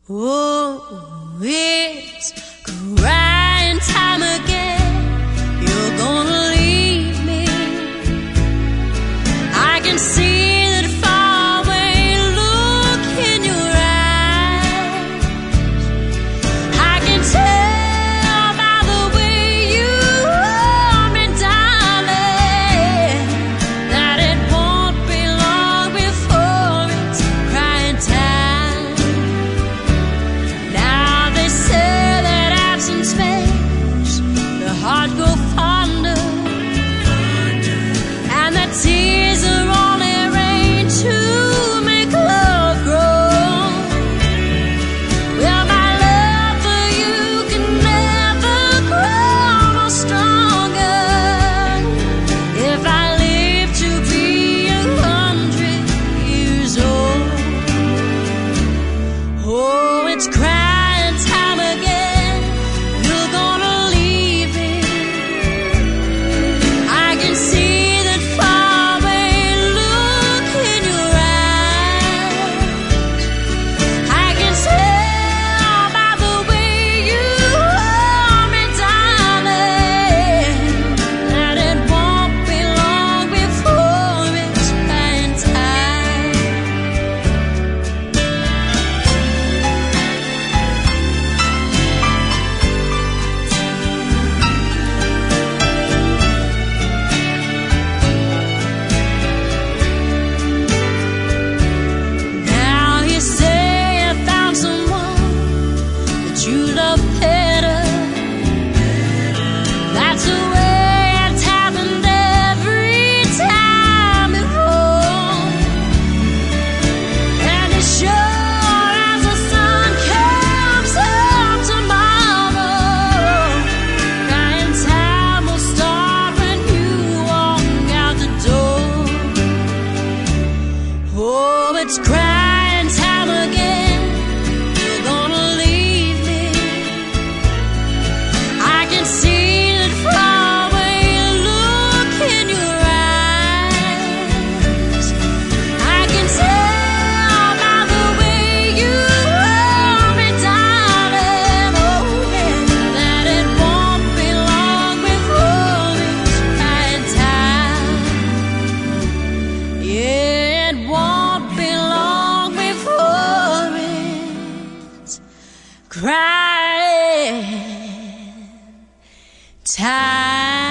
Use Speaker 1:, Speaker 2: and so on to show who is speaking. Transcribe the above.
Speaker 1: Oh, it's crying time again. You're gonna leave me. I can see that faraway look in your eyes. I can tell by the way you hold me, darling, that it won't be long before it's crying time. Now they say that absence makes the heart go fonder, and that tears are only rain to make love grow. Well, my love for you can never grow no stronger if I live to be 100 years old. Oh, it's crying time again. You're gonna leave me. I can see that faraway look in your eyes. I can tell by the way you hold me, darling, that it won't be long before it's crying time. Now you say you found someone that you love better. That's the way it's happened every time before. And as sure as the sun comes up tomorrow, crying time will start when you walk out the door. Oh, it's crying time again. You're gonna leave me. I can see that faraway look in your eyes. I can tell by the way you hold me, darling, oh yeah, that it won't be long before it's crying time. Yeah, it won't be long before it's crying time.